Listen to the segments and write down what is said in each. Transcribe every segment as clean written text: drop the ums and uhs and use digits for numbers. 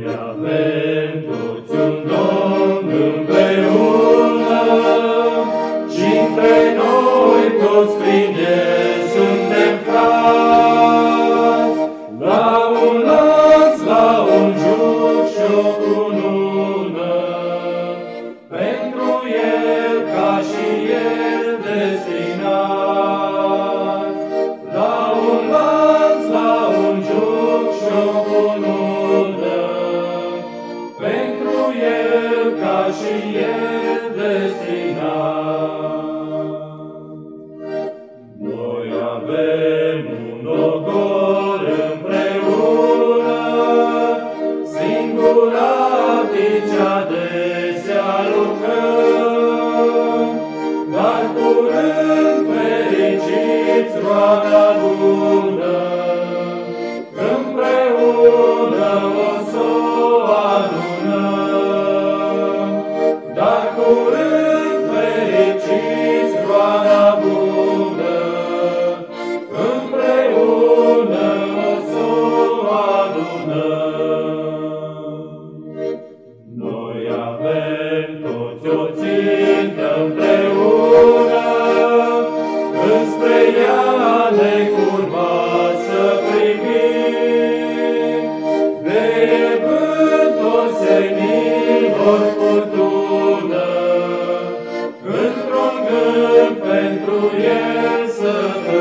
Avem toți un Domn împreună și între noi toți prin El suntem frați. La un lanț, la un juc și o cunună, pentru El ca și El destinați. La un lanț, la un juc și o cunună, pentru El ca și El destinat. Noi avem un ogor împreună, singuratici adesea lucrăm, dar curând fericiți roada bună, împreună o s-o adunăm. Dar curând fericiți roada bună, împreună o s-o adunăm. Noi avem toți o țintă împreună, înspre ea necurmat să privim, de vântul seninilor furtună, într-un gând pentru El să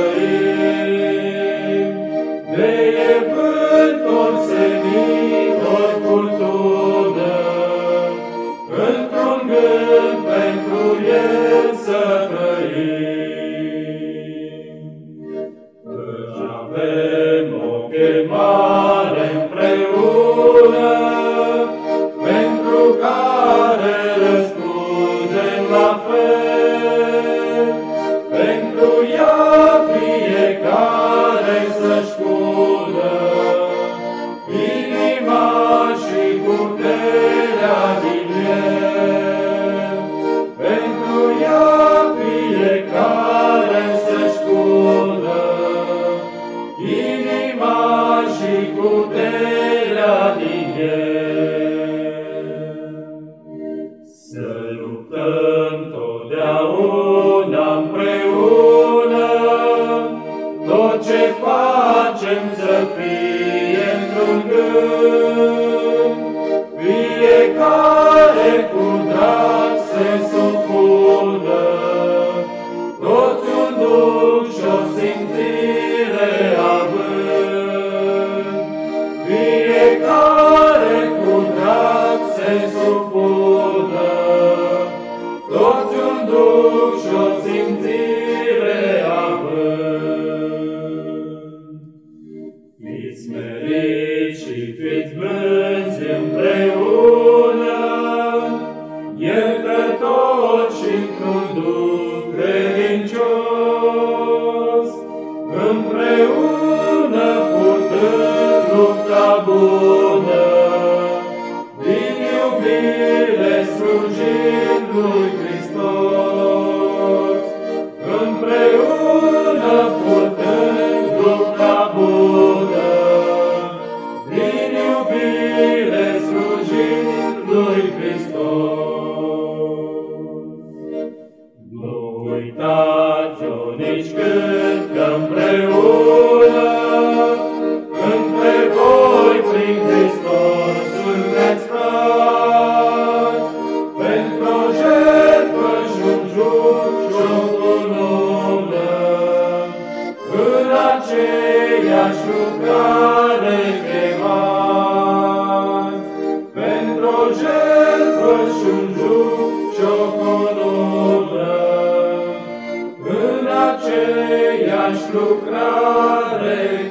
trăim. De vântul seninilor furtună, într-un gând pentru El să trăim. Căci avem o chemare împreună, pentru care răspundem la fel. Pentru ea fiecare să-și pună inima și puterea din El. Pentru ea fiecare să-și pună inima și puterea din El. Să luptăm totdeauna împreună, tot ce facem să fie într-un gând. Fiecare cu drag se supună, toți un duh și o simțire având. Fiecare cu drag se supună, toți un duh și o simțire având. Fiți smeriți și fiți blânzi împreună, iertători și într-un duh credincios, împreună purtând lupta bună, din iubire slujind lui Hristos. Împreună purtând lupta bună, din iubire slujind lui Hristos. Nu uitați-o nici când că împreună, între voi prin Hristos sunteți frați, pentru o jertfă și un juc și o cunună, în aceeași lucrare chemați. Pentru o jertfă și un juc și o cunună, în aceeași lucrare